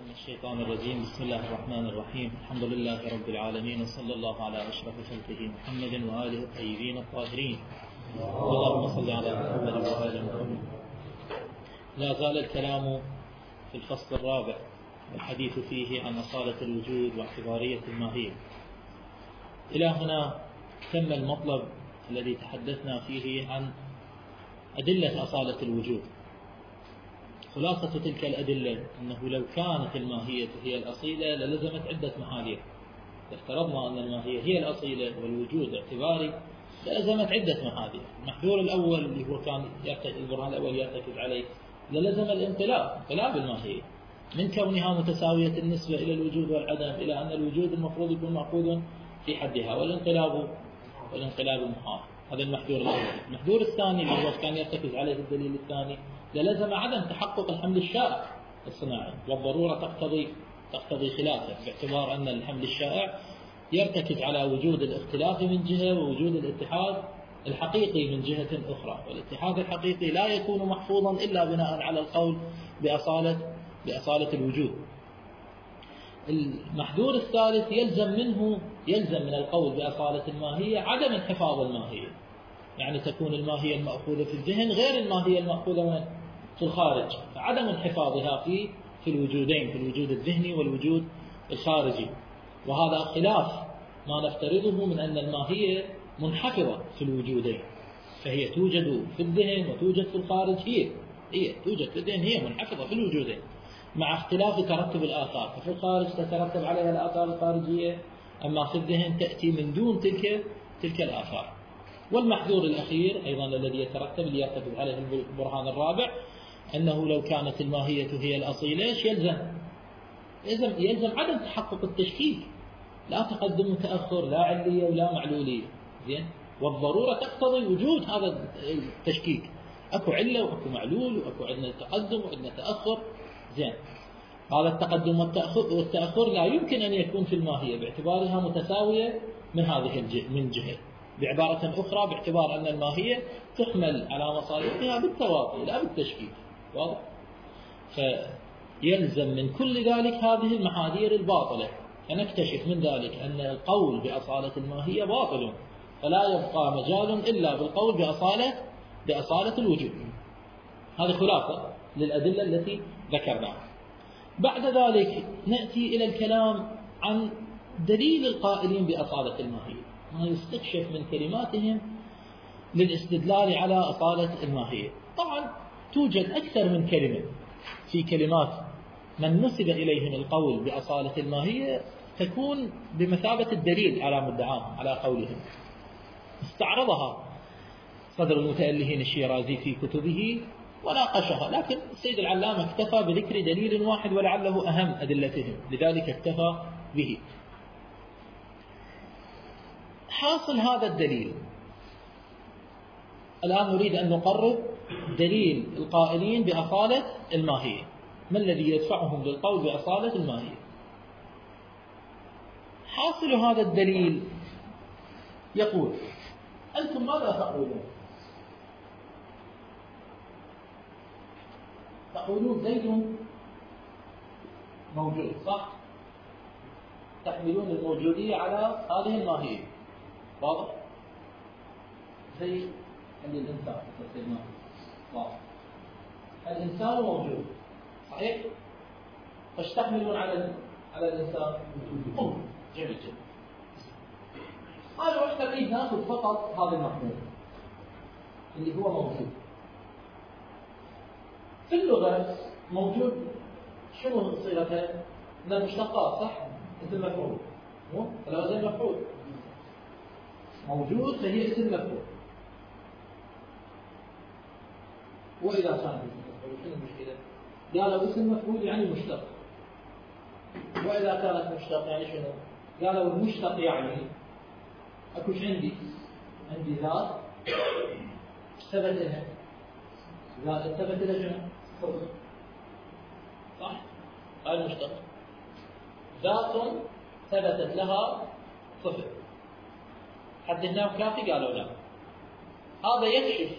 من الشيطان الرجيم. بسم الله الرحمن الرحيم. الحمد لله رب العالمين، وصلى الله على أشرف خلقه محمد وآله الطيبين الطاهرين. اللهم صل على محمد وآل محمد. لا زال الكلام في الفصل الرابع والحديث فيه عن أصالة الوجود واعتبارية الماهية. إلى هنا تم المطلب الذي تحدثنا فيه عن أدلة أصالة الوجود. خلاصة تلك الأدلة أنه لو كانت الماهية هي الأصيلة للزمت عدة محاذير. افترضنا أن الماهية هي الأصيلة والوجود اعتباري للزمت عدة محاذير. المحذور الأول اللي هو كان البرهان الأول يرتكز عليه للزم انقلاب الماهية من كونها متساوية النسبة إلى الوجود والعدم إلى أن الوجود المفروض يكون مأخوذ في حدها والانقلاب محال. هذا المحذور الأول. المحذور الثاني اللي هو كان يرتكز عليه الدليل الثاني للزم عدم تحقق الحمل الشائع الصناعي، والضرورة تقتضي خلافه، باعتبار أن الحمل الشائع يرتكز على وجود الاختلاف من جهة ووجود الاتحاد الحقيقي من جهة أخرى، والاتحاد الحقيقي لا يكون محفوظا إلا بناء على القول بأصالة الوجود. المحذور الثالث يلزم من القول بأصالة الماهية عدم انحفاظ الماهية، يعني تكون الماهية المأخوذة في الذهن غير الماهية المأخوذة في الخارج، عدم انحفاظها في الوجودين، في الوجود الذهني والوجود الخارجي. وهذا خلاف ما نفترضه من أن الماهية منحفظة في الوجودين، فهي توجد في الذهن وتوجد في الخارج. هي توجد في الذهن، هي منحفظة في الوجودين مع اختلاف ترتب الآثار، ففي الخارج تترتب عليها الآثار الخارجية، أما في الذهن تأتي من دون تلك الآثار. والمحذور الأخير أيضا الذي يترتب اللي يرتكز عليه البرهان الرابع أنه لو كانت الماهية هي الأصيلة يلزم عدم تحقق التشكيك، لا تقدم وتأخر، لا علية ولا معلولية. زين، والضرورة تقتضي وجود هذا التشكيك، أكو علة وأكو معلول وأكو عندنا تقدم وعندنا تأخر. زين، هذا التقدم والتأخر لا يمكن أن يكون في الماهية باعتبارها متساوية من جهة. بعبارة أخرى، باعتبار أن الماهية تحمل على مصالحها بالتواطي لا بالتشكيك. واضح؟ فيلزم من كل ذلك هذه المحاذير الباطلة، فنكتشف من ذلك أن القول بأصالة الماهية باطل، فلا يبقى مجال إلا بالقول بأصالة الوجود. هذه خلاصة للأدلة التي ذكرناها. بعد ذلك نأتي إلى الكلام عن دليل القائلين بأصالة الماهية، ما يستكشف من كلماتهم للاستدلال على أصالة الماهية. طبعا توجد أكثر من كلمة في كلمات من نسب إليهم القول بأصالة الماهية تكون بمثابة الدليل على مدعاهم على قولهم. استعرضها صدر المتألهين الشيرازي في كتبه وناقشها، لكن السيد العلامة اكتفى بذكر دليل واحد ولعله أهم أدلتهم، لذلك اكتفى به. حاصل هذا الدليل الآن نريد أن نقرب دليل القائلين بأصالة الماهية. ما الذي يدفعهم للقول بأصالة الماهية؟ حاصل هذا الدليل يقول: أنتم ماذا تقولون؟ تقولون زيد موجود، صح؟ تحملون الموجودية على هذه الماهية. واضح؟ زي عند الإنسان، واضح؟ الإنسان موجود، صحيح؟ فايش تحملون على الإنسان؟ جميل جدا. قالوا احنا نريد ناخذ فقط هذا المحمول اللي هو موجود. في اللغة موجود شنو صيغته؟ من المشتقات، صح؟ اسم مفعول، مو؟ فلا زي مفعول موجود فهي اسم مفعول. وإذا كان اسم مفعول شنو المشكلة؟ قالوا اسم مفعول يعني مشتق، وإذا كانت مشتق يعني شنو؟ قالوا المشتق يعني أكوش عندي ذات ثبت لها، ذات ثبت لها شنو؟ صفر، صح؟ هاي المشتق ذات ثبتت لها صفر. حد هنا كافي؟ قالوا لا. هذا يكشف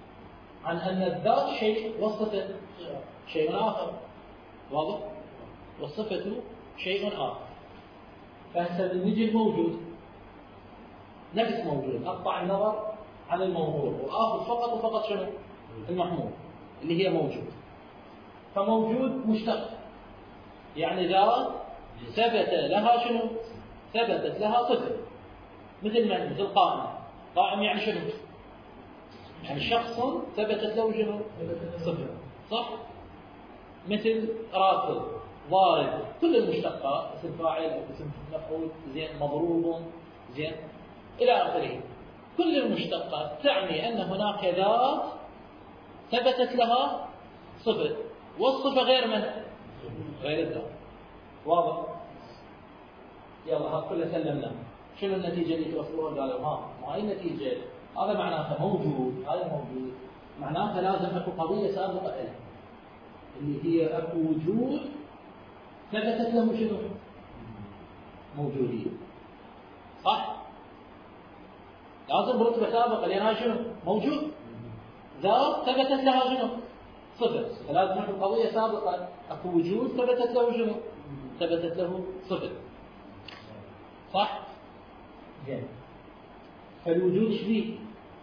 عن أن الذات شيء والصفة شيء آخر. واضح؟ والصفة شيء آخر. فهسه نجي الموجود نفس موجود، أقطع النظر عن الموضوع وآخذ فقط وفقط شنو؟ المحمول اللي هي موجود. فموجود مشتق، يعني ذات ثبت لها شنو؟ ثبتت لها صفة. مثل من؟ مثل قائم. قائم يعني شنو؟ يعني شخص ثبتت له شنو؟ صفة، صح؟ مثل راكب، ضارب، كل المشتقات، اسم فاعل أو اسم مفعول، زين، مضروب، زين، إلى آخره. كل المشتقات تعني أن هناك ذات ثبتت لها صفة، والصفة غير من؟ غير الذات. واضح؟ يلا هذا كله سلمناه. شنو النتيجة اللي توصلوها؟ قالوا ما هي النتيجة، هذا معناته موجود، هذا موجود، معناته لازم اكو قضية سابقة له اللي هي اكو وجود ثبتت له شنو؟ موجودية، صح؟ لازم برتبة سابقة، لأن هاي شنو؟ موجود، ذات ثبتت لها شنو؟ صفة، فلازم اكو قضية سابقة، اكو وجود ثبتت له شنو؟ ثبتت له صفة، صح؟ زين. فالوجود ايش فيه؟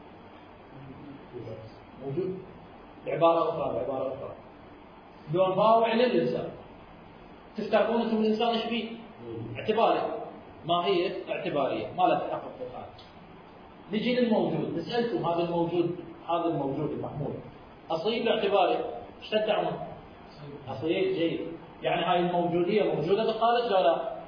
موجود. بعبارة أخرى لو نباوع للإنسان تفترضون أنتم الإنسان ايش فيه؟ اعتباري. ما هي اعتبارية، ما لها تحقق في الخارج. نجي للموجود، نسألكم هذا الموجود المحمول أصيل اعتباري، ايش تدعون؟ أصيل، جيد. يعني هاي الموجودية موجودة بالخارج ولا لا؟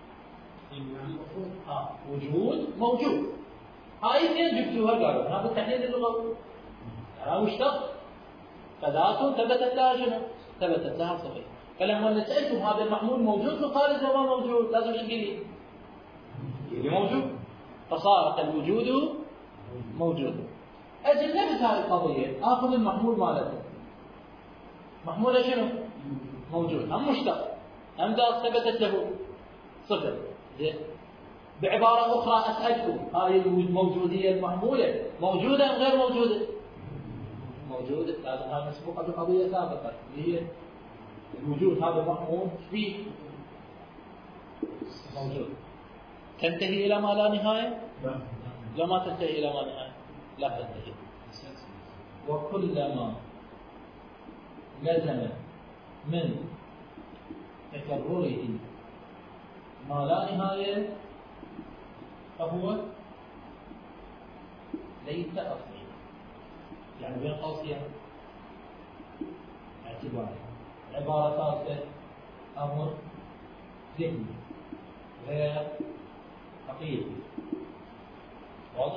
وجود موجود. هاي اثنين جبتوها قالوا هذا التحليل اللغوي، يعني مشتق، فذات ثبتت لها شنو؟ ثبتت لها صفة. فلما نسألكم هذا المحمول موجود في الخارج ولا ما موجود؟ لازم ايش تقولي؟ موجود. فصار الوجود موجود. أجل نفس هذه القضية، آخذ المحمول مالته، محموله شنو؟ موجود، هم مشتق، هم ذات ثبتت له صفة. زين. بعبارة أخرى أسألكم هذه الموجودية المحمولة موجودة أم غير موجودة؟ موجودة. لازم هذا مسبوقة بقضية سابقة اللي هي الوجود. هذا محمول فيه موجود. تنتهي إلى ما لا نهاية؟ لا ما تنتهي إلى ما نهاية، لا تنتهي. وكلما لزم من تكرره ما لا نهاية فهو ليس أصلي، يعني بين قوسين اعتباري. عبارة ثالثة أمر ذهني غير حقيقي. واضح؟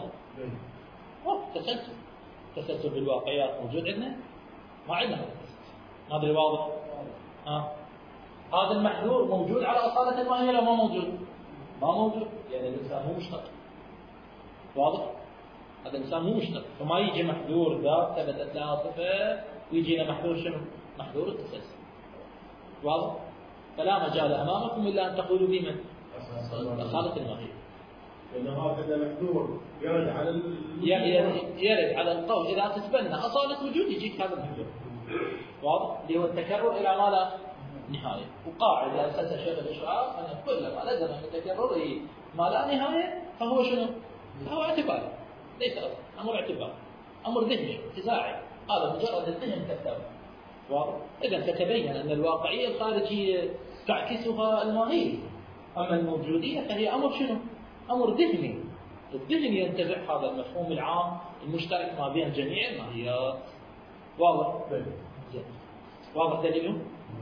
تسلسل بالواقعيات موجود عندنا؟ ما عندنا هذا اللي واضح. هذا المحذور موجود على أصالة ما هي ولا ما موجود؟ ما موجود، يعني الإنسان مو مشتق. واضح؟ هذا الإنسان مو مشتق، فما يجي محذور ذات ثبتت لها صفة ويجينا محذور شنو؟ محذور التسلسل. واضح؟ فلا مجال أمامكم إلا أن تقولوا بمن؟ أصالة الماهية. لأن هذا محذور يرد على القول إذا تتبنى أصالة وجود يجيك هذا المحذور. واضح؟ اللي هو التكرر إلى ما لا نهاية. وقاعدة أساسها شيخ الإشعار أن كلما لزم من تكرره ما لا نهاية فهو شنو؟ فهو اعتباري، ليس أصلا أمر اعتباري، أمر ذهني انتزاعي، هذا مجرد الذهن كتاب. واضح؟ إذا تتبين أن الواقعية الخارجية تعكسها الماهية، أما الموجودية فهي أمر شنو؟ أمر ذهني. الذهن ينتزع هذا المفهوم العام المشترك ما بين جميع الماهيات. واضح؟ واضح دليله؟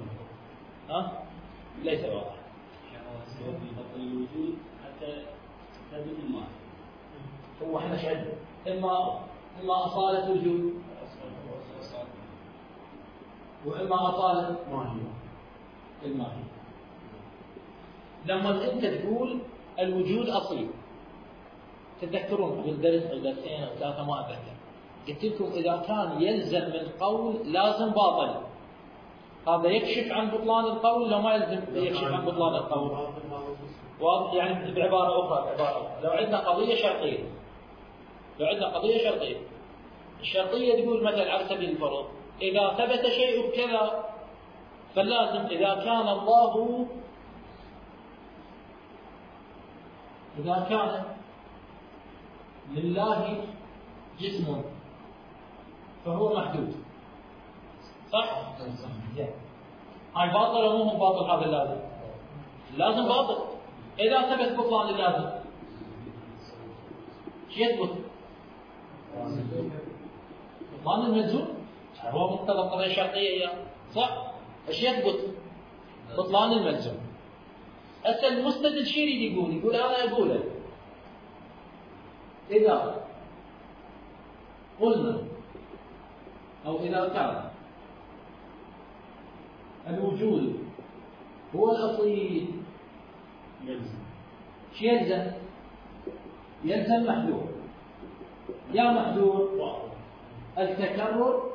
ليس واضح. الوجود حتى ثبت الماء. هو احنا شعرنا إما أصالة وجود وإما أصالة الماهية. لما أنت تقول الوجود أصيل، تتذكرون قبل درس أو درسين أو ثلاثة ما أتذكر قلت لكم إذا كان يلزم من قول لازم باطل، هذا يكشف عن بطلان القول لو ما يلزم يكشف عن بطلان القول. واضح؟ يعني بعبارة أخرى لو عندنا قضية شرطية، الشرطية تقول مثلا على سبيل الفرض إذا ثبت شيء بكذا فاللازم إذا كان لله جسم فهو محدود، صح؟ هاي باطل ولا مو باطل؟ هذا اللازم باطل. إذا ثبت بطلان اللازم شو يثبت؟ بطلان الملزوم، هو مقتضى القضية الشرطية، صح؟ ايش يثبت؟ بطلان الملزوم. هسه المستدل شو يريد يقول أنا أقوله إذا قلنا أو إذا كان الوجود هو الأصيل شو يلزم؟ يلزم محذور. يا محذور التكرر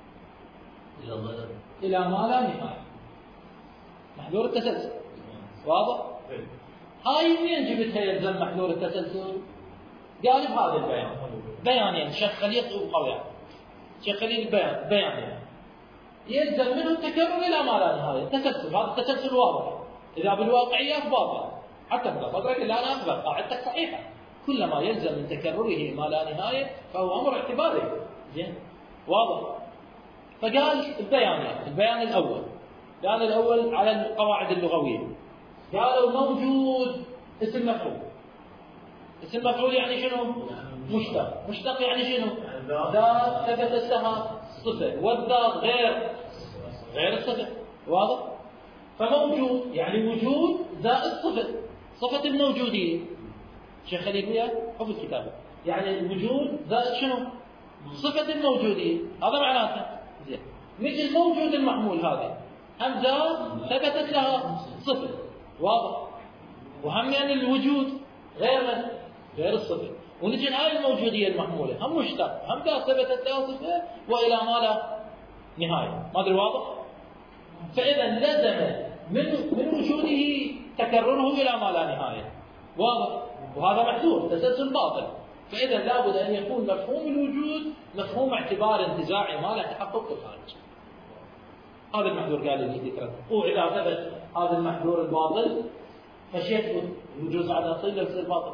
إلى ما لا نهاية، محذور التسلسل. واضح؟ هاي منين جبتها يلزم محذور التسلسل؟ قال بهذا البيان بيانين شيخ خليل وقويان. شيخ خليل بيانين يلزم منه التكرر إلى ما لا نهاية، التسلسل. هذا التسلسل واضح. إذا بالواقعيات باطل حتى بصدرك إلا أنا أخبر قاعدتك صحيحة، كلما يلزم من تكرره ما لا نهاية فهو أمر اعتباري. زين واضح. فقال البيان الأول على القواعد اللغوية. قالوا موجود اسم مفعول. اسم مفعول يعني شنو؟ مشتق يعني شنو؟ ذات ثبتت لها صفة، والذات غير الصفة. واضح؟ فموجود يعني وجود زائد صفة الموجودية. شيخ خليل وياه حفظ الكتاب، يعني الوجود زائد شنو؟ صفة الموجودية. هذا معناته. زين مثل الموجود المحمول هذه همزة ثبتت لها صفة. واضح؟ وهم يعني الوجود غير الصفة. ونجي هاي الموجودية المحمولة هم مشتق، هم ذات ثبتت لها صفة وإلى ما لا نهاية. ما أدري واضح؟ فإذا لزم من وجوده تكرره إلى ما لا نهاية. واضح؟ وهذا محذور تسلسل باطل. فإذا لابد أن يكون مفهوم الوجود مفهوم اعتبار انتزاعي ما له تحقق في الخارج. هذا المحذور قال لي ذكره. وإذا ثبت هذا المحذور الباطل فشيء الوجود على أصيل يصير باطل.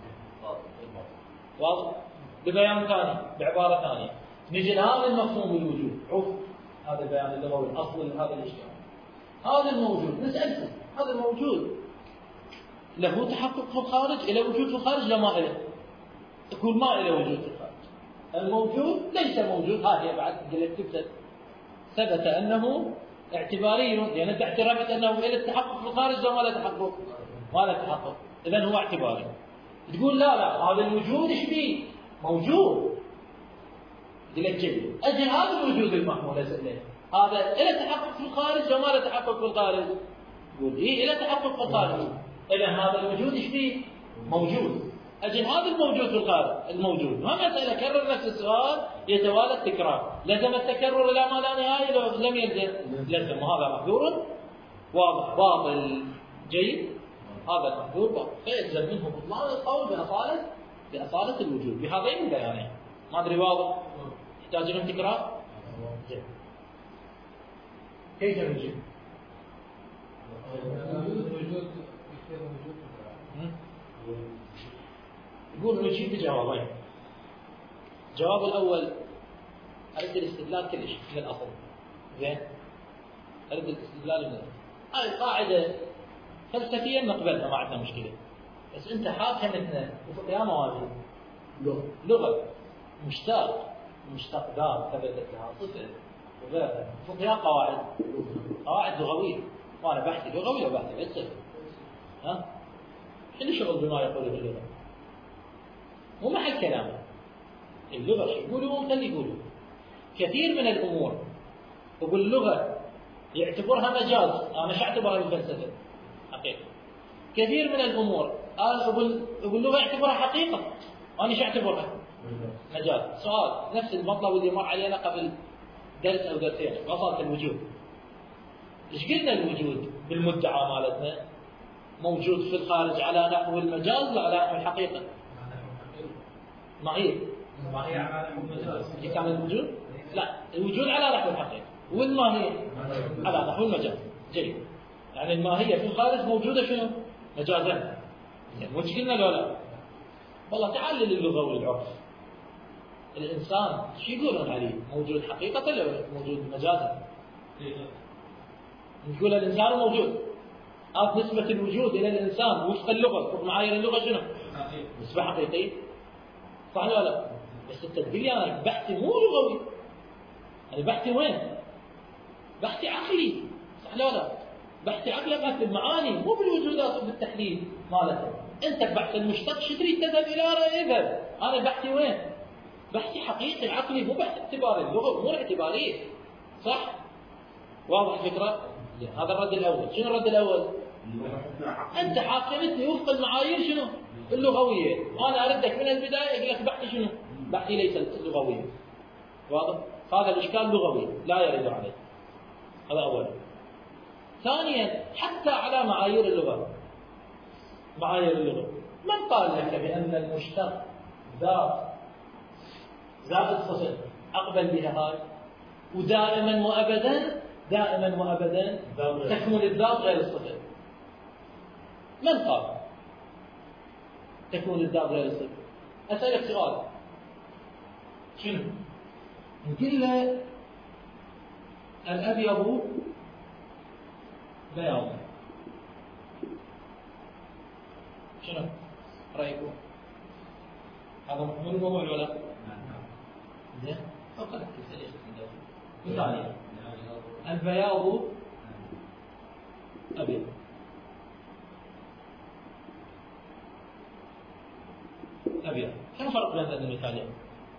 واضح؟ ببيان ثاني بعبارة ثانية نجي لهذا المفهوم الوجود. شوف هذا البيان اللغوي الأصل لهذا الاشتراك. هذا الموجود نسألكم هذا الموجود له تحقق في الخارج؟ إلى وجود في الخارج؟ لا ما إله. تقول ما إلى وجود في الخارج. الموجود ليس موجود. هذه بعد قلت ثبت أنه اعتباري، لأن أنت اعترفت أنه إلى التحقق في الخارج لا ما له تحقق. ما له تحقق، إذن هو اعتباري. تقول لا هذا الوجود ايش فيه؟ موجود. لك جميل. أجل هذا الوجود المحمول أسأله هذا إلى تحقق في الخارج لا ما له تحقق في الخارج؟ يقول إيه إلى تحقق في الخارج. إذن هذا الوجود ايش فيه؟ موجود. أجل هذا الموجود في الخارج الموجود. ما مسألة كرر نفس السؤال يتوالى التكرار. لزم التكرر إلى ما لا نهاية لو لم يلزم؟ لزم. وهذا محذور واضح باطل. جيد. هذا المحذور باطل فيلزم منه بطلان القول بأصالة الوجود بهذين البيانين. ما أدري واضح؟ يحتاج لهم تكرار؟ جيد. كيف نجيب؟ يقول نجيب بجوابين. الجواب الأول أرد الاستدلال كلش من الأصل. زين؟ أرد الاستدلال من الأصل. هاي قاعدة فلسفيا نقبلها ما عندنا مشكلة. بس أنت حاكم اثنين وفقهاء موازين. لغة مشتق ذات ثبتت لها صفة وغيرها. فقهاء قواعد لغوية. وأنا بحثي لغوي وبحثي بس. ها؟ شنو شغل بما يقوله اللغة؟ مو محل كلامه. اللغة شو يقولون خلي يقولوا. كثير من الأمور وباللغة يعتبرها مجاز. أنا شو أعتبرها بالفلسفة؟ حقيقة. كثير من الأمور وباللغة يعتبرها حقيقة. أنا شو أعتبرها؟ مجاز. سؤال نفس المطلب اللي مر علينا قبل درس أو درسين مسألة الوجود. إيش قلنا الوجود بالمدعى مالتنا موجود في الخارج على نحو المجاز لا على نحو الحقيقة؟ ما هي على نحو المجاز. كان الوجود؟ لا الوجود على نحو الحقيقة. والماهية على نحو المجاز. جيد. يعني الماهية في الخارج موجودة شنو؟ مجازا. يعني مش قلنا لا والله تعال للغة والعرف. الإنسان شو يقولون عليه؟ موجود حقيقة ولا موجود مجازا؟ نقول الإنسان موجود. نسبة الوجود إلى الإنسان وفق اللغة، وفق معايير اللغة شنو؟ نسبة حقيقية. صح ولا لا؟ بس أنت تقول لي أنا بحثي مو لغوي. أنا بحثي وين؟ بحثي عقلي. صح ولا لا؟ بحثي عقلي في المعاني مو بالوجودات وبالتحليل مالته. أنت بحث المشتق شو تريد تذهب إلى اذهب. أنا بحثي وين؟ بحثي حقيقي عقلي مو بحث اعتباري. اللغة أمور اعتبارية. صح؟ واضح الفكرة؟ هذا الرد الأول. شنو الرد الأول؟ أنت حاكمتني وفق المعايير شنو؟ اللغوية. وأنا أردك من البداية أقول لك بحثي شنو؟ بحثي ليس اللغوية. واضح؟ هذا الإشكال لغوي لا يرد عليه. هذا أولا. ثانيا حتى على معايير اللغة. معايير اللغة. من قال لك بأن المشتق ذات زائد صفر أقبل بها هاي ودائما وأبدا دائما وأبدا تكمن الذات غير الصفر؟ من قال تكون الذات غير الصفر؟ أسألك سؤال. شنو؟ نقول له الأبيض بياض. شنو رأيكم؟ هذا مو الموضوع ولا لا؟ زين؟ فقط مثالي البياض أبيض. أبيض. شنو الفرق بين هذين المثالين؟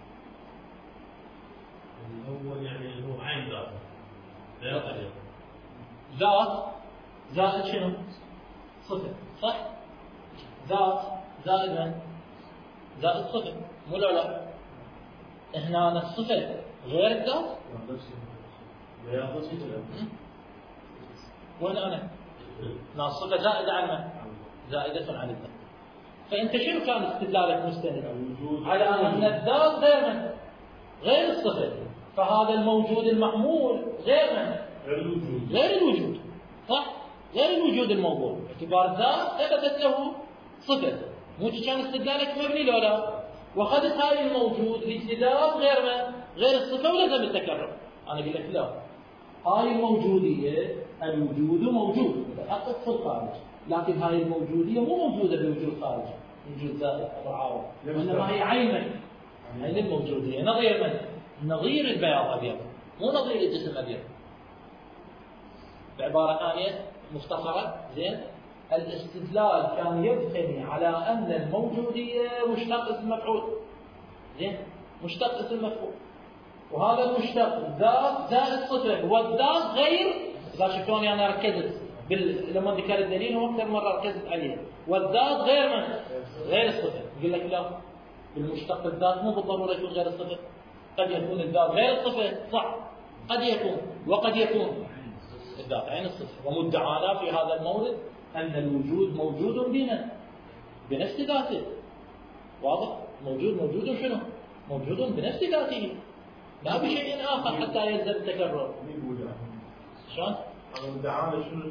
الأول يعني هو عين ذات بياض أبيض. ذات زائد شنو؟ صفر. صح؟ ذات زائد من؟ زائد صفر. مو لا؟ هنا الصفر غير الذات؟ بياض صفر. وين أنا؟ الصفة زائدة عن من؟ زائدة عن الذات. فأنت شنو كان استدلالك مستند؟ على أن الذات غير من؟ غير الصفر. فهذا الموجود المحمول غير من؟ غير الوجود. صح؟ غير الوجود الموضوع. باعتبار الذات ثبتت له صفر. مو كان استدلالك مبني لولا؟ وأخذت هاي الموجود لاستدلال غير من؟ غير الصفة ولزم التكرر. أنا أقول لك لا. هاي الموجودية الوجود موجود متحقق في الخارج، لكن هاي الموجودية مو موجودة بوجود خارجي، وجود زائد أو عارض، وإنما هي عين من؟ عين الموجودية. نظير من؟ نظير البياض أبيض، مو نظير الجسم أبيض. بعبارة ثانية مختصرة زين، الاستدلال كان يبني على أن الموجودية مشتق اسم مفعول. زين، مشتق اسم مفعول، وهذا المشتق ذات زائد صفر، والذات غير. إذا شفتوني أنا ركزت لما ذكرت الدليل هو أكثر مرة ركزت عليه. والذات غير من؟ غير الصفر. يقول لك لا، بالمشتق الذات مو بالضرورة يكون غير الصفر. قد يكون الذات غير الصفر، صح، قد يكون، وقد يكون الذات عين الصفر. ومدعانا في هذا المورد أن الوجود موجود بنا بنفس ذاته. واضح؟ موجود شنو؟ موجود بنفس ذاته، لا بشيء آخر حتى يلزم التكرر. شلون؟ مدعانا شنو؟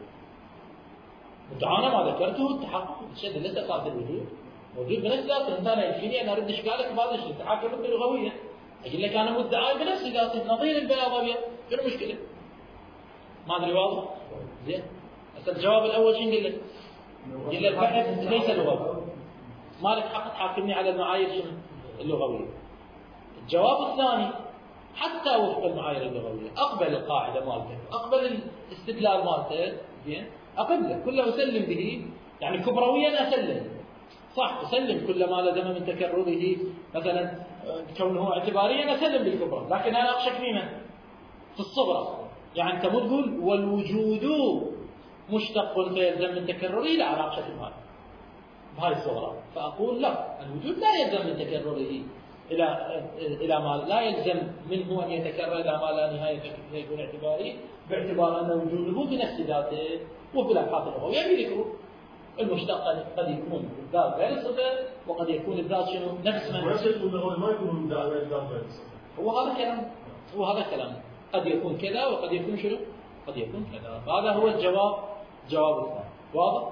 مدعانا ما ذكرته التحقق الشيء اللي استطاعت الوجود موجود بنفس ذاته. انت انا يكفيني انا ارد اشكالك بهذا الشيء. تحاكمت باللغويه اقول لك انا مدعي بنفس ذاته نظير البياض ابيض. شنو المشكله؟ ما ادري واضح؟ زين؟ هسه الجواب الاول شنو قل لك؟ قل لك البحث ليس لغوي، ما لك حق تحاكمني على المعايير شنو؟ اللغويه. الجواب الثاني حتى وفق المعايير اللغويه اقبل القاعده مالتك، اقبل الاستدلال مالتك، زين؟ اقبله كله اسلم به، يعني كبرويا اسلم، صح، اسلم كل ما لزم من تكرره، مثلا كونه اعتباريا اسلم بالكبرى، لكن انا اقشك فيما في الصغرى. يعني انت مو تقول والوجود مشتق فيلزم من تكرره، لا انا اقشك بهاي الصغرى، فاقول لا، الوجود لا يلزم من تكرره إلى ما لا يلزم منه أن يتكرر إلى ما لا نهاية يكون اعتباري، باعتبار أن وجوده بنفس ذاته. وفي الأبحاث اللغوية يذكروا المشتق قد يكون الذات غير الصفة، وقد يكون الذات شنو؟ نفس من. ما يكون الذات غير الصفة. هو هذا كلام قد يكون كذا وقد يكون شنو؟ قد يكون كذا. هذا هو الجواب، جواب الثاني. واضح؟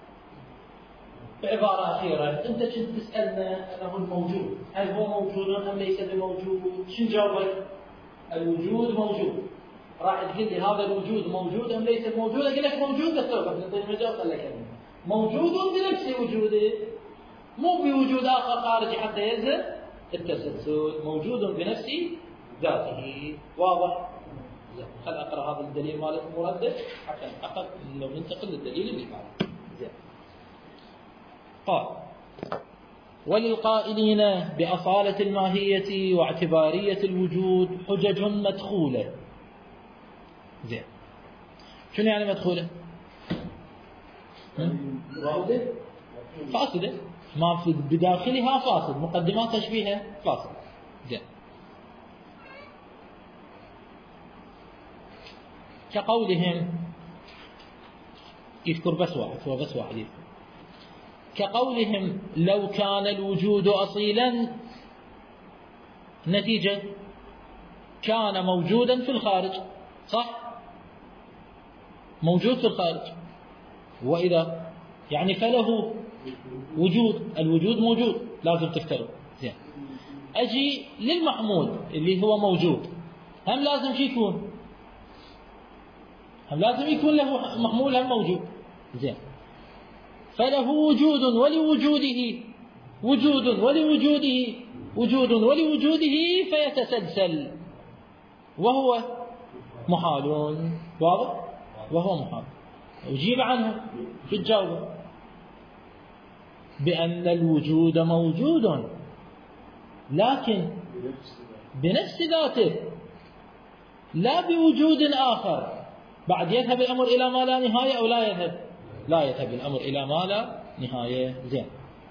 بعبارة أخيرة، أنت كنت تسألنا أنه الموجود هل هو موجود أم ليس بموجود؟ شو نجاوبك؟ الوجود موجود. راح تقول لي هذا الوجود موجود أم ليس موجود؟ أقول لك موجود، بس توقف نعطيك مجال. قال لك موجود بنفس وجوده، مو بوجود آخر خارجي حتى يلزم التسلسل، موجود بنفس ذاته. واضح؟ زين، خل أقرأ هذا الدليل مالك مردد حتى لو ننتقل للدليل اللي بعده. زين، قال: وللقائلين بأصالة الماهية واعتبارية الوجود حجج مدخولة. زين، شنو يعني مدخولة؟ فاسدة، ما في بداخلها فاسد، مقدمات تشبيهها فاسد. زين، كقولهم، يذكر بس واحد، هو بس واحد يذكر، كقولهم لو كان الوجود أصيلا، نتيجة كان موجودا في الخارج، صح؟ موجود في الخارج، وإذا يعني فله وجود، الوجود موجود لازم تفترض. زين، أجي للمحمول اللي هو موجود، هم لازم شي يكون، هم لازم يكون له محمول هم موجود. زين، فله وجود ولوجوده وجود ولوجوده وجود ولوجوده فيتسلسل وهو محال. واضح؟ وهو محال. أجيب عنه في الجواب بأن الوجود موجود لكن بنفس ذاته لا بوجود آخر. بعد يذهب الأمر إلى ما لا نهاية أو لا يذهب؟ لا يذهب الأمر إلى ما لا نهاية. زين،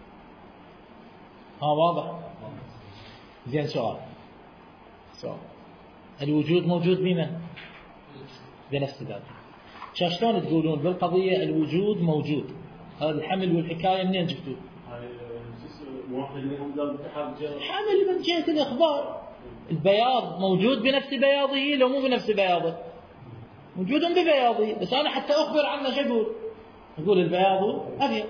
ها واضح؟ زين، سؤال، الوجود موجود بمن؟ بنفس ذاته. شلون تقولون بالقضية الوجود موجود؟ هذا الحمل والحكاية منين جبتوه؟ حمل من جهة الإخبار. البياض موجود بنفس بياضه لو مو بنفس بياضه؟ موجود ببياضه، بس أنا حتى أخبر عنه شو أقول البياض أبيض،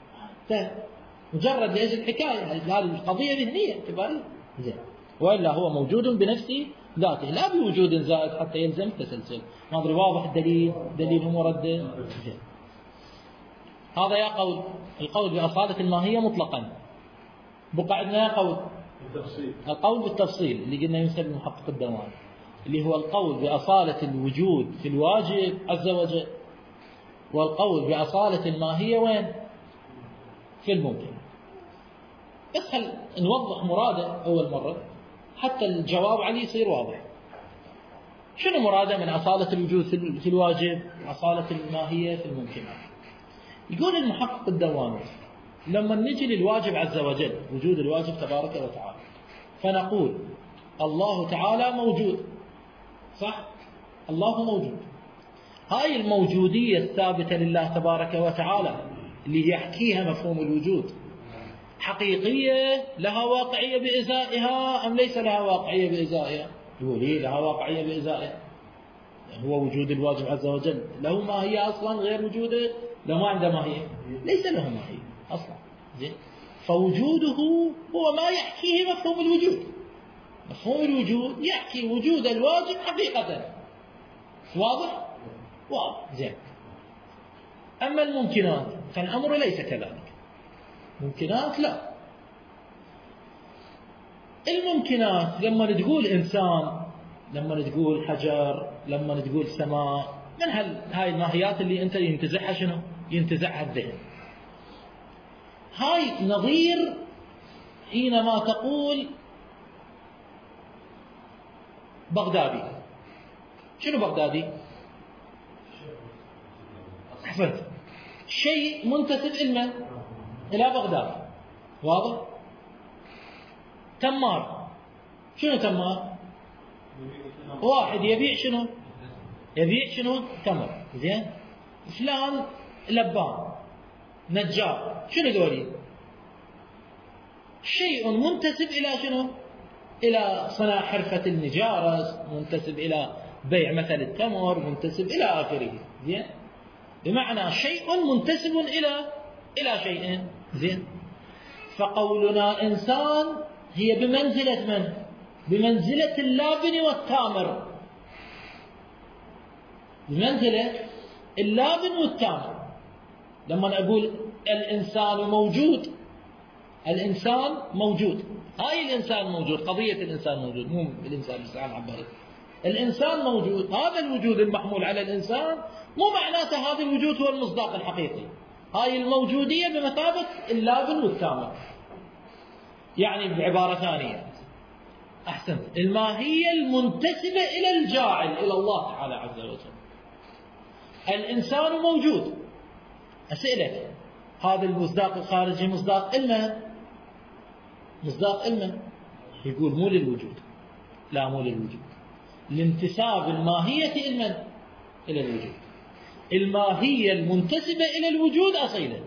مجرد لأجل الحكاية. هذه القضية ذهنية اعتبارية. زين، وإلا هو موجود بنفس ذاته لا بوجود زائد حتى يلزم التسلسل. ما أدري واضح الدليل؟ دليل مرد. زين، هذا يا قول القول بأصالة الماهية مطلقا. بقى عندنا قول القول بالتفصيل اللي قلنا ينسب المحقق الدواني، اللي هو القول بأصالة الوجود في الواجب عز وجل، والقول بأصالة الماهية وين؟ في الممكن. بس هل نوضح مراده أول مرة حتى الجواب عليه يصير واضح. شنو مراده من أصالة الوجود في الواجب، أصالة الماهية في الممكنات؟ يقول المحقق الدواني لما نجي للواجب عز وجل، وجود الواجب تبارك وتعالى، فنقول الله تعالى موجود، صح؟ الله موجود. هاي الموجودية الثابتة لله تبارك وتعالى اللي يحكيها مفهوم الوجود حقيقية لها واقعية بإزائها أم ليس لها واقعية بإزائها؟ يقول لي لها واقعية بإزائها. هو وجود الواجب عز وجل له ماهية أصلا غير وجوده؟ لو ما عنده ماهية ليس له ماهية أصلا. زين، فوجوده هو ما يحكيه مفهوم الوجود. مفهوم الوجود يحكي وجود الواجب حقيقة. واضح؟ واضح. زين، أما الممكنات فالأمر ليس كذلك. ممكنات لا. الممكنات لما تقول إنسان، لما تقول حجر، لما تقول سماء، من هاي الماهيات اللي أنت ينتزعها شنو؟ ينتزعها الذهن. هاي نظير حينما تقول بغدادي. شنو بغدادي؟ أحسنت، شيء منتسب إلى بغداد. واضح؟ تمار، شنو تمار؟ واحد يبيع شنو؟ يبيع شنو؟ تمر. زين، فلان لبان، نجار، شنو ذولي؟ شيء منتسب إلى شنو؟ إلى صناعة حرفة النجارة، منتسب إلى بيع مثل التمر منتسب إلى آخره. زين، بمعنى شيء منتسب إلى شيء. زين، فقولنا إنسان هي بمنزلة من؟ بمنزلة اللابن والتامر، بمنزلة اللابن والتامر. لما أقول الإنسان موجود، الإنسان موجود، هاي الإنسان موجود، قضية الإنسان موجود، مو الإنسان الإنسان عبارة. الإنسان موجود، هذا الوجود المحمول على الإنسان مو معناته هذا الوجود هو المصداق الحقيقي. هاي الموجودية بمثابة اللابن والتامر. يعني بعبارة ثانية، أحسنت، الماهية المنتسبة إلى الجاعل، إلى الله تعالى عز وجل. الإنسان موجود، أسألك هذا المصداق الخارجي مصداق إلمن؟ مصداق إلمن؟ يقول مو للوجود، لا مو للوجود، لانتساب الماهية إلمن؟ إلى الوجود. الماهية المنتسبة إلى الوجود أصيلة.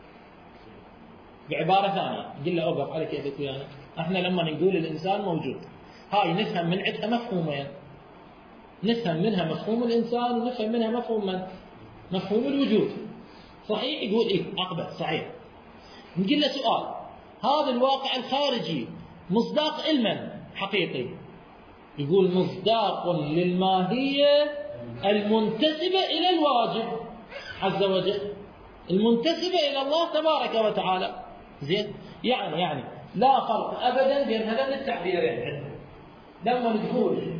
بعبارة ثانية قل له أوقف على كيفك ويانا، احنا لما نقول الإنسان موجود، هاي نفهم من عندها مفهومين، نفهم منها مفهوم الإنسان ونفهم منها مفهوم من؟ مفهوم الوجود. صحيح؟ يقول إيه أقبل صحيح. نقول له سؤال، هذا الواقع الخارجي مصداق إلمن حقيقي؟ يقول مصداق للماهية المنتسبة إلى الواجب عز وجل، المنتسبة إلى الله تبارك وتعالى. زين، يعني لا فرق أبدا بين هذين التعبيرين. لما نقول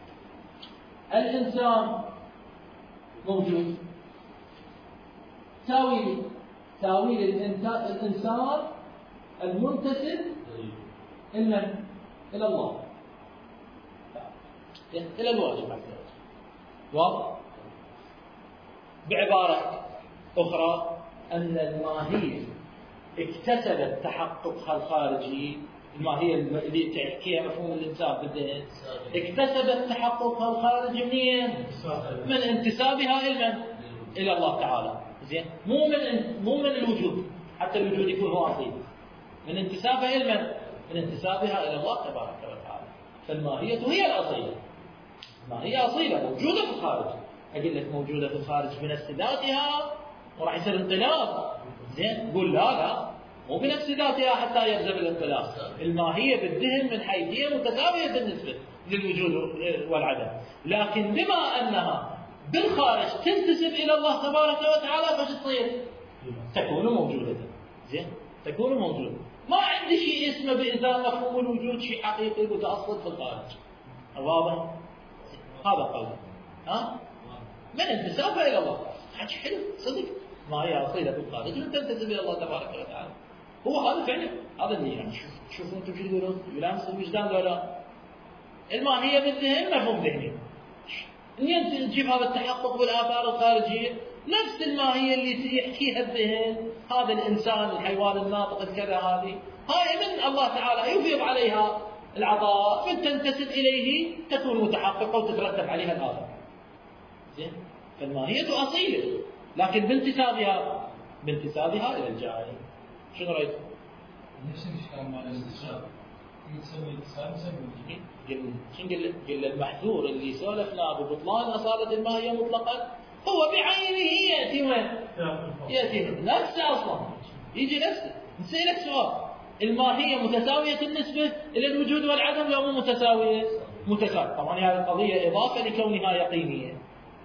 الإنسان موجود، تاويل الإنسان المنتسب إلى الله، إلى الواجب عز وجل. واضح؟ بعبارة أخرى، أن الماهية اكتسبت تحققها الخارجي، الماهية اللي تحكيها مفهوم الإنسان بالذهن، اكتسبت تحققها الخارجي منين؟ من انتسابها إلى الله تعالى. زين، مو من الوجود، حتى الوجود يكون هو أصيل، من انتسابها من انتسابها إلى الله تبارك وتعالى. فالماهية هي الأصيلة، ماهية أصيلة موجودة في الخارج. أقول لك موجودة في الخارج بنفس ذاتها وراح يصير انقلاب. زين، قول لا مو بنفس ذاتها حتى يجذب الانقلاب. الماهية بالذهن من حيث هي متساوية بالنسبة للوجود والعدم، لكن بما أنها بالخارج تنتسب إلى الله تبارك وتعالى فش تصير؟ تكون موجودة. زين، تكون موجودة. ما عندي شيء اسمه بإذا مفهوم الوجود شيء حقيقي متأصل في الخارج. واضح؟ هذا قول من انتسابها إلى الله. حكي حلو صدق، ما هي أصيلة في الخارج من تنتسب إلى الله تبارك وتعالى. هو هذا فعلا، هذا اللي يعني شوفوا انتم شو تقولون، يلامس الوجدان ولا؟ الماهية بالذهن مفهوم ذهني، إن تجيب هذا التحقق بالآثار الخارجية، نفس الماهية اللي يحكيها الذهن، هذا الإنسان الحيوان الناطق الكذا، هذه هاي من الله تعالى يفيض عليها العطاء، من تنتسب إليه تكون متحققة وتترتب عليها الآثار. زين، فالماهية أصيلة، لكن بانتسابها إلى الجاهل. شنو رأيكم؟ نفس الإشكال مع الاستشراق، يسمي الاتصال يسمي قل المحذور اللي سولفناه ببطلان أصالة الماهية مطلقا هو بعينه يأتي وين؟ يأتي نفسه أصلا، يجي نفسه. نسألك سؤال، الماهية متساوية النسبة إلى الوجود والعدم لو مو متساوية؟ متساوية. طبعا هذه القضية إضافة لكونها يقينية،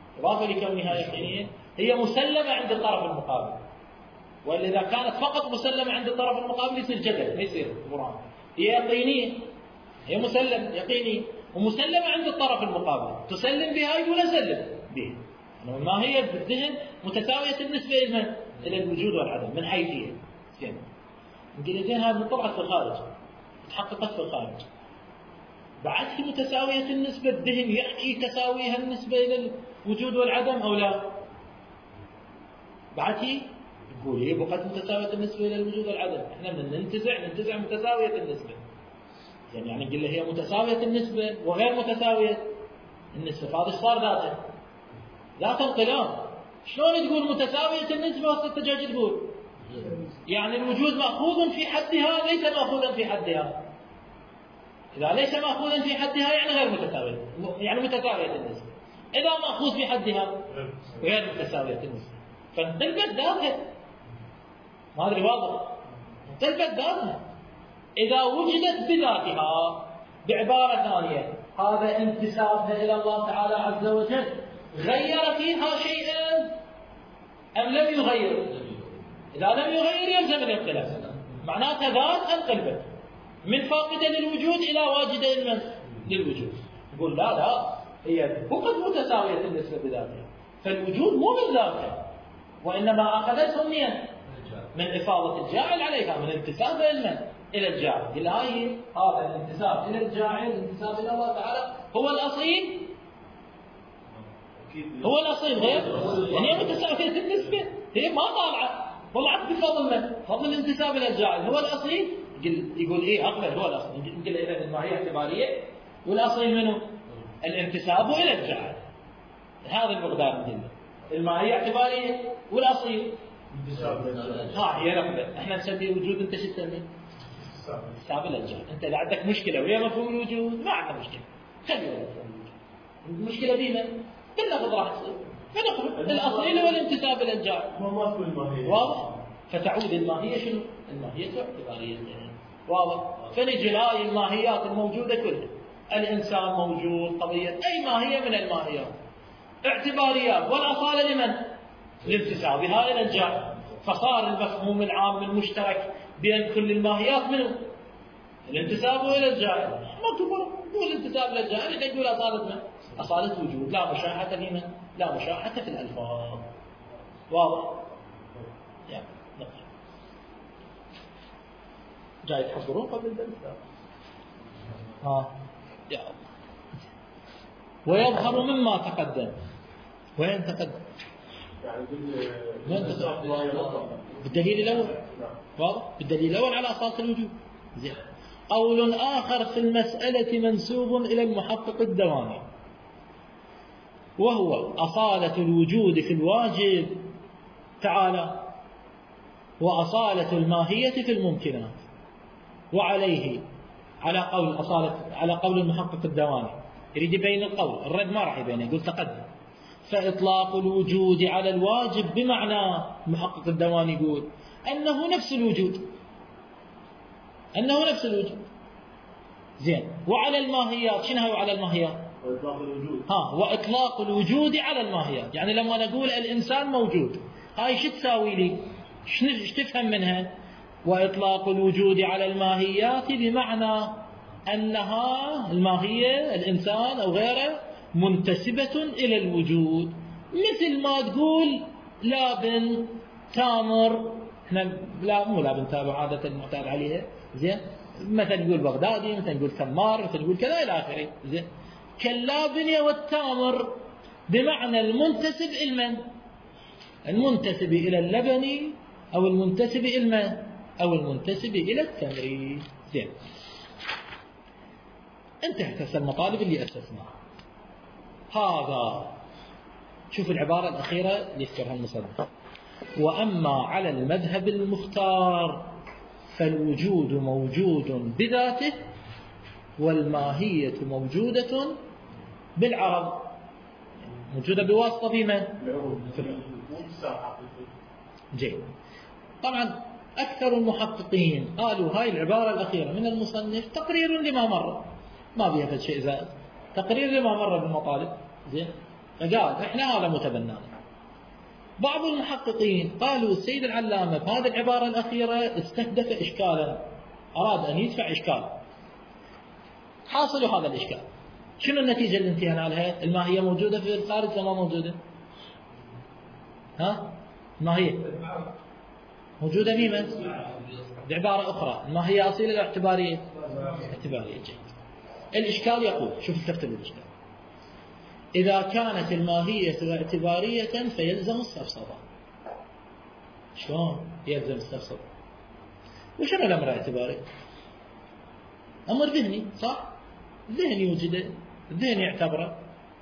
هي مسلمة عند الطرف المقابل، وإذا كانت فقط مسلمة عند الطرف المقابل يصير جدل، ما يصير برهان. هي يقينية، هي مسلم يقيني ومسلمة عند الطرف المقابل، تسلم بها يقول أسلم بها. ما هي بالذهن متساوية النسبة إلى الوجود والعدم من حيث هي. زين، نقول زين هذه طلعت في الخارج، تحققت في الخارج، بعد هي متساوية النسبة، الذهن يحكي تساويها النسبة إلى الوجود والعدم أو لا؟ بعد هي يقول هي بقت متساوية النسبة إلى الوجود والعدم، احنا من ننتزع متساوية النسبة. يعني نقول له هي متساوية النسبة وغير متساوية النسبة، فهذا صار ذات انقلاب. شلون تقول متساوية النسبة وانت جاي تقول يعني الوجود مأخوذ في حدها ليس مأخوذا في حدها؟ إذا ليس مأخوذا في حدها يعني غير متساوية، يعني متساوية النسبة. إذا مأخوذ بحدها غير متساوية النسبة فانقلبت ذاتها. ما أدري واضح؟ انقلبت ذاتها. إذا وجدت بذاتها بعبارة ثانية هذا انتسابها إلى الله تعالى عز وجل غير فيها شيئا أم لم يغير؟ إذا لم يغير يلزم الانقلاب، معناتها ذات انقلبت من فاقدة للوجود إلى واجدة للوجود. يقول لا هي فقط متساوية النسبة بذاتها، فالوجود مو من ذاتها وإنما أخذته من إفاضة الجاعل عليها، من انتسابه إلى الجاعل. الآية هذا الانتساب إلى الجاعل، الانتساب إلى الله تعالى هو الأصيل، هو الأصيل غير يعني هي متساوية النسبة، هي ما طلعت بفضل من؟ فضل الانتساب إلى الجاعل هو الأصيل. يقول إيه أقبل هو الأصيل. نقول إذا الماهية اعتبارية والأصيل منه الانتساب إلى الجاعل. هذا المقدار مهم. الماهية اعتبارية والأصيل هي نقبل. احنا نسمي الوجود انت شو تسميه؟ انتساب إلى الجاعل. انت اذا عندك مشكلة ويا مفهوم الوجود ما عندنا مشكلة، خلي مفهوم الوجود. المشكلة بينا باللفظ راح تصير فنقبل الأصيل والانتساب إلى الجاعل. واضح؟ فتعود الماهية شنو؟ الماهية اعتبارية. واضح؟ فنجي هاي الماهيات الموجودة كلها، الإنسان موجود، قضية أي ماهية من الماهيات اعتباريات، والأصالة لمن؟ لانتسابها إلى الجاعل. فصار المفهوم العام المشترك بين كل الماهيات منه الانتساب إلى الجاعل. ما تقول الانتساب إلى الجاعل إذا يقول أصالة من؟ أصالة وجود، لا مشاحة لمن؟ لا مشاحة في الألفاظ. واضح؟ يعني نقرأ جاي تحضرون قبل الدرس؟ يا الله. ويظهر مما تقدم. وين تقدم؟ يعني بالدليل الأول. واضح؟ بالدليل الأول على أصالة الوجود. زين. قول آخر في المسألة منسوب إلى المحقق الدواني، وهو أصالة الوجود في الواجب تعالى وأصالة الماهية في الممكنات. وعليه على قول المحقق الدواني يريد يبين القول، الرد ما راح يبينه، يقول تقدم. فإطلاق الوجود على الواجب بمعنى المحقق الدواني يقول أنه نفس الوجود، أنه نفس الوجود. زين. وعلى الماهيات شنو هو على الماهيات؟ وإطلاق الوجود. وإطلاق الوجود على الماهيات، يعني لما نقول الإنسان موجود هاي شو تساوي لي؟ شو تفهم منها؟ وإطلاق الوجود على الماهيات بمعنى أنها الماهية الإنسان أو غيره منتسبة إلى الوجود، مثل ما تقول لابن تامر. احنا لا مو لابن تامر عادة المعتاد عليها. زين. مثلا يقول بغدادي، مثلا يقول تمار، مثلا يقول كذا إلى آخره. زين. كاللابن والتامر بمعنى المنتسب إلى من؟ المنتسب إلى اللبن أو المنتسب إلى الماء أو المنتسب إلى التمر. زين. انتهت هسه المطالب اللي أسسناها. هذا شوف العبارة الأخيرة اللي يذكرها المصنف: وأما على المذهب المختار فالوجود موجود بذاته والماهية موجودة بالعرض، موجودة بواسطة بمن؟ جيد. طبعا أكثر المحققين قالوا هاي العبارة الأخيرة من المصنف تقرير لما مر، ما بيها شيء زائد، تقرير لما مر بالمطالب. زين. فقال إحنا هذا متبنانا. بعض المحققين قالوا السيد العلامة بهذه العبارة الأخيرة استهدف إشكالا، أراد أن يدفع إشكال. حاصل هذا الإشكال شنو النتيجة اللي انتهينا عليها؟ الماهية موجودة في الخارج ولا ما موجودة؟ الماهية موجودة ميمة بعبارة أخرى، الماهية أصيلة اعتبارية. اعتبارية. جيد. الإشكال يقول، شوف التفتل الإشكال: إذا كانت الماهية اعتبارية فيلزم السفسطة. شلون يلزم السفسطة؟ وشنو الأمر اعتباري؟ أمر ذهني، صح؟ ذهني يوجده، الذهن يعتبره،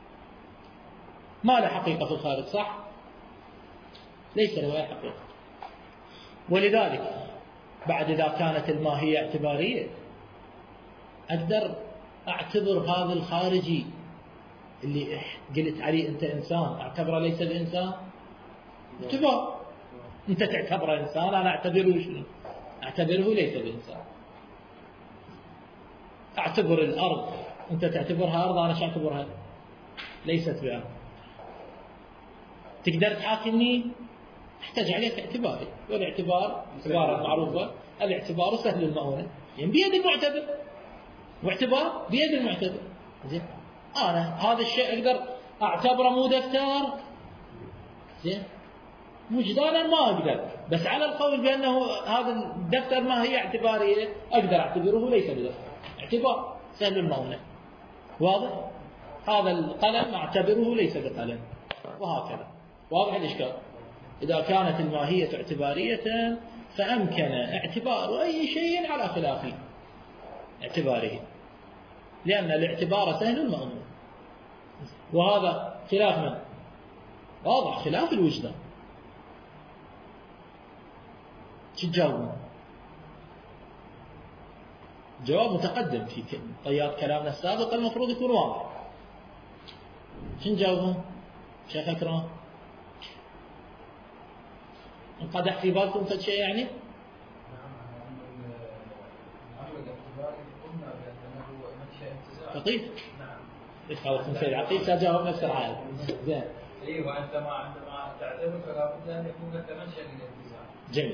ما له حقيقة في الخارج، صح؟ ليس له أي حقيقة. ولذلك بعد إذا كانت الماهية اعتبارية أقدر أعتبر هذا الخارجي اللي قلت عليه أنت إنسان أعتبره ليس بإنسان، اعتبار. أنت تعتبره إنسان، أنا أعتبره شنو؟ أعتبره ليس بإنسان. أعتبر الأرض، أنت تعتبرها أرض، أنا شو أعتبرها؟ ليست بأرض. تقدر تحاكمني؟ أحتاج عليك اعتباري، والاعتبار عبارة معروفة، الاعتبار سهل المؤونة، يعني بيد المعتبر، واعتبار بيد المعتبر. زين، أنا هذا الشيء أقدر أعتبره مو دفتر، زين، وجدانا ما أقدر، بس على القول بأنه هذا الدفتر ما هي اعتبارية، أقدر أعتبره ليس بدفتر، اعتبار سهل المؤونة، واضح؟ هذا القلم أعتبره ليس بقلم، وهكذا. واضح الإشكال؟ إذا كانت الماهية اعتبارية فأمكن اعتبار أي شيء على خلاف اعتباره، لأن الاعتبار سهل المؤمن. وهذا خلاف من؟ واضح، خلاف الوجدان. شو تجاوبون؟ جواب متقدم في طيات كلامنا السابق، المفروض يكون واضح. شو نجاوبون؟ شيخ أكرم، انقدح في بالكم فد شيء يعني؟ عقيد؟ ايش هذا تمثيل عقيد؟ سأجاوب نفس الحال. زين. ايوه، انت عندما تعتبر فلا بد ان يكون لك منشأ للالتزام. جميل.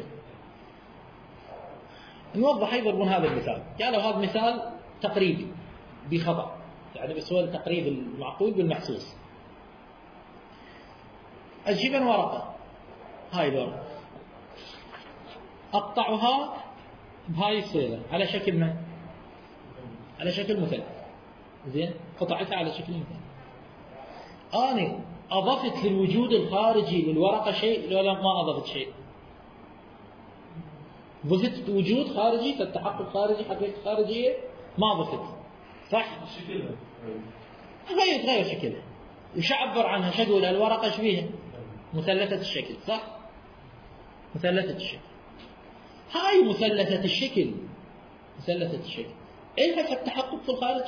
نوضح يضربون هذا المثال، قالوا هذا مثال تقريبي بخطأ، يعني بسهولة تقريب المعقول بالمحسوس. أجيب ورقة، هاي الورقة أقطعها بهاي الصيغة على شكل من؟ على شكل مثلث. زين، قطعتها على شكل مثلث. أنا أضفت للوجود الخارجي للورقة شيء ولا ما أضفت شيء؟ ضفت وجود خارجي، فالتحقق خارجي، حقيقة خارجية، ما ضفت، صح؟ شكلها غير شكلها. وش أعبر عنها؟ شو أقول؟ الورقة إيش بيها؟ مثلثة الشكل، صح؟ مثلثة الشكل. هاي مثلثة الشكل، مثلثة الشكل، إلها التحقق في الخارج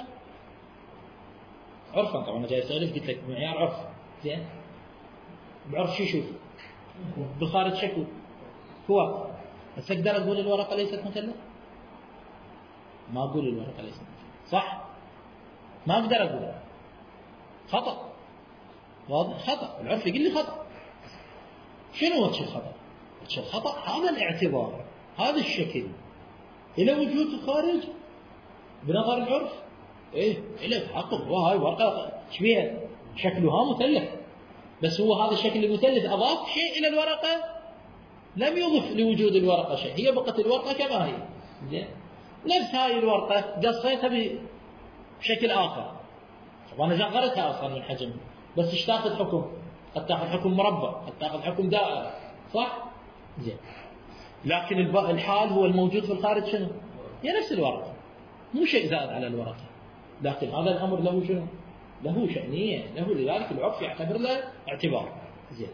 عرفا. طبعا أنا جاي أسألك، قلت لك معيار عرف، زين؟ بعرف شو يشوف بالخارج شكله هو. بس أقدر أقول الورقة ليست مثلث؟ ما أقول الورقة ليست مثلث، صح؟ ما أقدر أقول، خطأ، واضح؟ خطأ، العرف يقول لي خطأ. شنو وجه الخطأ؟ وجه الخطأ هذا الاعتبار، هذا الشكل إلى وجود الخارج بنظر العرف، إيه إلى تحقق. وهاي ورقة شبيها؟ شكلها مثلث، بس هو هذا الشكل المثلث أضاف شيء إلى الورقة؟ لم يضف لوجود الورقة شيء، هي بقت الورقة كما هي. زين، نفس هاي الورقة قصيتها بشكل آخر، وأنا صغرتها أصلا من حجم، بس ايش تاخذ حكم؟ قد تاخذ حكم مربع، قد تاخذ حكم دائرة، صح؟ زين، لكن الحال هو الموجود في الخارج شنو؟ هي نفس الورقة، مو شيء زائد على الورقة، لكن هذا الأمر له شنو؟ له شأنية، له، لذلك العرف يعتبر له اعتبار. زين،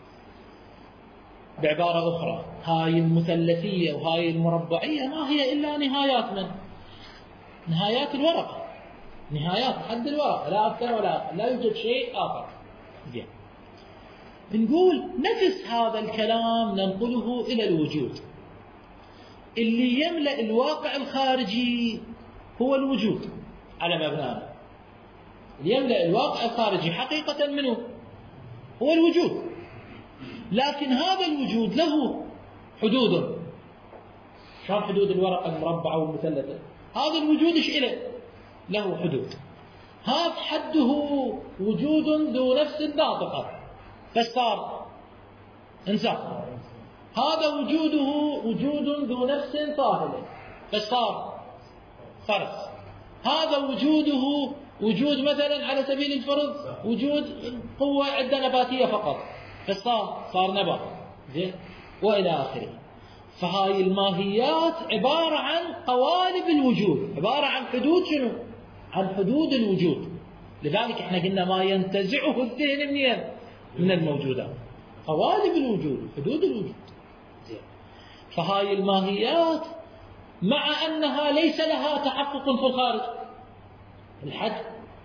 بعبارة أخرى، هاي المثلثية وهاي المربعية ما هي إلا نهايات من؟ نهايات الورقة، نهايات حد الورقة، لا أكثر ولا أقل، لا يوجد شيء آخر. زين، نقول نفس هذا الكلام ننقله إلى الوجود. اللي يملأ الواقع الخارجي هو الوجود على مبناه. اللي يملأ الواقع الخارجي حقيقة منه هو الوجود، لكن هذا الوجود له حدود. شلون حدود الورقة المربعة والمثلثة؟ هذا الوجود ايش له حدود. هذا حده وجود ذو نفس ناطقة، فصار إنسان. هذا وجوده وجود ذو نفس طاهلة، فصار فرس. هذا وجوده وجود مثلا على سبيل الفرض وجود قوة عدة نباتية فقط، فصار نبات. زين، وإلى آخره. فهاي الماهيات عبارة عن قوالب الوجود، عبارة عن حدود شنو؟ عن حدود الوجود. لذلك احنا قلنا ما ينتزعه الذهن من الموجودات، قوالب الوجود، حدود الوجود. زين، فهاي الماهيات مع أنها ليس لها تحقق في الخارج، الحد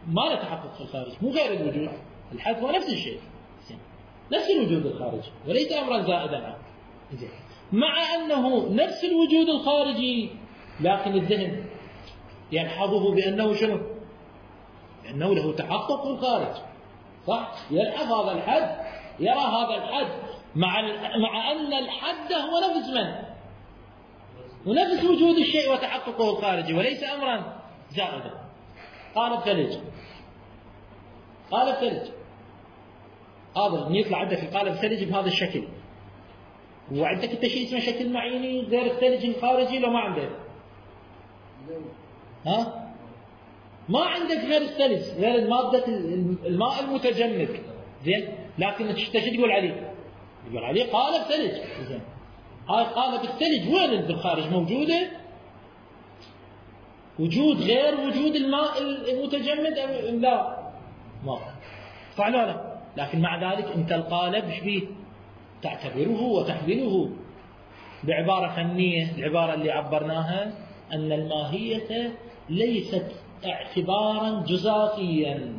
ما له تحقق في الخارج، مو غير الوجود. الحد هو نفس الشيء، نفس الوجود الخارجي وليس أمرا زائدا عنه. مع أنه نفس الوجود الخارجي، لكن الذهن يلحظه بأنه شنو؟ بأنه له تحقق في الخارج، صح؟ يلحظ هذا الحد، يرى هذا الحد، مع أن الحد هو نفس من؟ ونفس وجود الشيء وتحققه الخارجي وليس أمرا زائدا. قالب ثلج، قالب ثلج هذا يطلع عندك القالب الثلجي بهذا الشكل، وعندك انت شيء اسمه شكل معيني غير الثلج الخارجي لو ما عندك؟ ها؟ ما عندك غير الثلج، غير المادة الماء المتجمد، زين؟ لكن ايش تقول عليه؟ يقول عليه قالب ثلج، زين؟ هاي قالب الثلج وين بالخارج موجودة؟ وجود غير وجود الماء المتجمد أم لا؟ ما صح ولا لا؟ لكن مع ذلك انت القالب ايش بيه؟ تعتبره وتحمله بعبارة فنية، العبارة اللي عبرناها أن الماهية ليست اعتبارا جزافيا،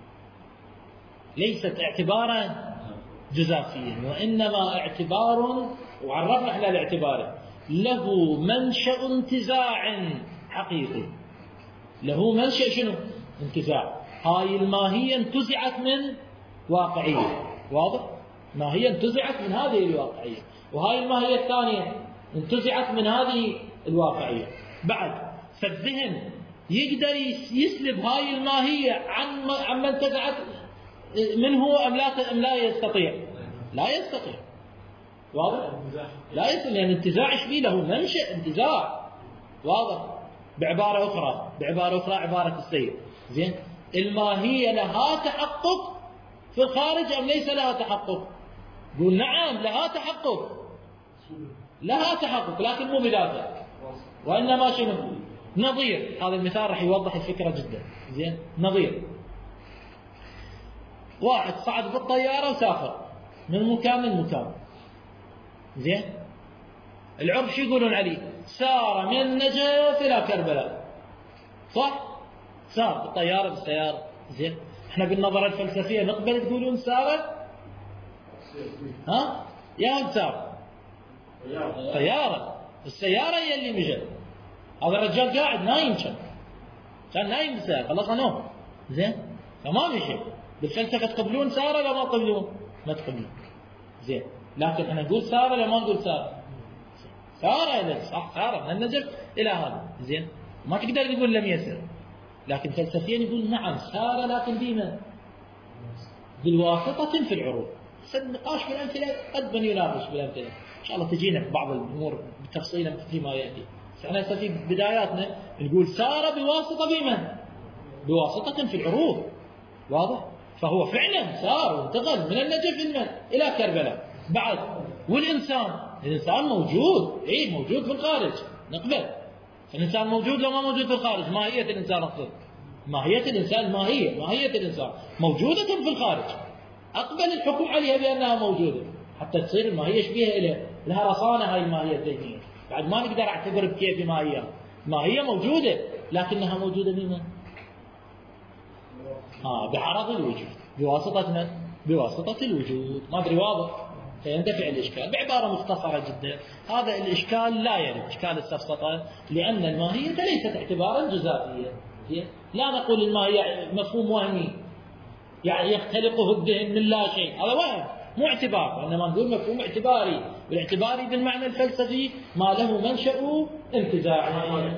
ليست اعتبارا جزافيا، وإنما اعتبار، وعرفنا احنا الاعتبار له منشأ انتزاع حقيقي، له منشأ شنو؟ انتزاع. هاي الماهية انتزعت من واقعية، واضح؟ ماهية انتزعت من هذه الواقعية، وهاي الماهية الثانية انتزعت من هذه الواقعية. بعد فالذهن يقدر يسلب هاي الماهية عن ما انتزعت منه أم لا يستطيع؟ لا يستطيع، واضح؟ لا يستطيع، لأن انتزاع شبيه له منشأ انتزاع، واضح؟ بعبارة أخرى عبارة السيد، زين؟ الماهية لها تحقق في الخارج أم ليس لها تحقق؟ قول نعم لها تحقق، لها تحقق، لكن مو بذاتها، وإنما شنو؟ نظير. هذا المثال راح يوضح الفكرة جدا، زين؟ نظير واحد صعد بالطيارة وسافر من مكان لمكان، زين؟ العرب شو يقولون عليه؟ سار من النجف إلى كربلاء، صح؟ سار بالطيارة بالسيارة، زين؟ احنا بالنظرة الفلسفية نقبل تقولون سارت؟ ها؟ يا ولد سار طيارة، السيارة هي اللي مشت. هذا الرجال قاعد نايم، كان نايم بالسيارة، خلص نوم، زين؟ فما مشي. بالفلسفة تقبلون سار ولا ما تقبلون؟ ما تقبلون، زين؟ لكن احنا نقول سار ولا ما نقول سار؟ سار، صح، سار من النجف إلى هذا، زين؟ ما تقدر تقول لم يسر، لكن فلسفيا يقول نعم سار، لكن بما بالواسطة في العروض. النقاش بالأمثلة قد من يناقش بالأمثلة، إن شاء الله تجينا في بعض الأمور بتفصيلا فيما يأتي. احنا في بداياتنا نقول سار بواسطة بمن؟ بواسطة في العروض، واضح؟ فهو فعلا سار وانتقل من النجف إلى كربلاء. بعد والإنسان موجود، موجود في الخارج، نقبل الإنسان موجود لو ما موجود في الخارج. ماهية الإنسان أقصد، ماهية الإنسان، ماهية الإنسان موجودة في الخارج، أقبل الحكم عليها بأنها موجودة حتى تصير الماهية شبيهة لها رصانة. هاي الماهية الذهنية بعد ما نقدر أعتبر بكيف ماهية موجودة، لكنها موجودة بما؟ بعرض الوجود، بواسطة من؟ بواسطة الوجود. ما أدري واضح؟ فيندفع الإشكال بعبارة مختصرة جدا. هذا الإشكال لا يرد إشكال السفسطة، لأن الماهية ليست اعتبارا جزافيا. لا نقول الماهية مفهوم وهمي يعني يختلقه الذهن من لا شيء، هذا وهم مو اعتبار، وإنما نقول مفهوم اعتباري، والاعتباري بالمعنى الفلسفي ما له منشأ انتزاعي.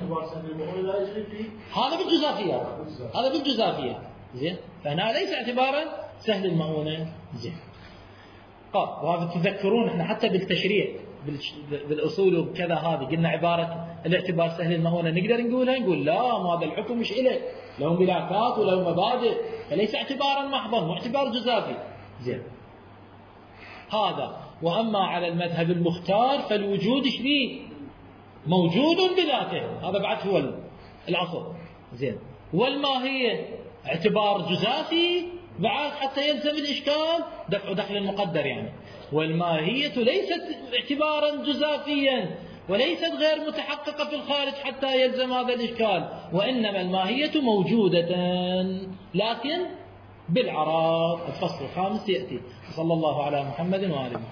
هذا بالجزافيات، هذا بالجزافيات، زين؟ فهنا ليس اعتبارا سهل المؤونة، زين؟ وهذا تذكرون احنا حتى بالتشريع بالأصول وكذا، هذه قلنا عبارة الاعتبار سهل المؤونة نقدر نقولها، نقول لا، ما هذا الحكم مش إله، له ملاكات وله مبادئ، فليس اعتبارا محضا، مو اعتبار جزافي، زين؟ هذا. وأما على المذهب المختار فالوجود شبيه موجود بذاته، هذا بعد هو الأصل، زين؟ والماهية اعتبار جزافي بعد حتى يلزم الإشكال دفع دخل المقدر يعني. والماهية ليست اعتبارا جزافيا، وليست غير متحققة في الخارج حتى يلزم هذا الإشكال، وإنما الماهية موجودة لكن بالعراض. الفصل الخامس يأتي. صلى الله على محمد وآل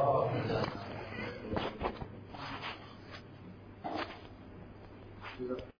محمد.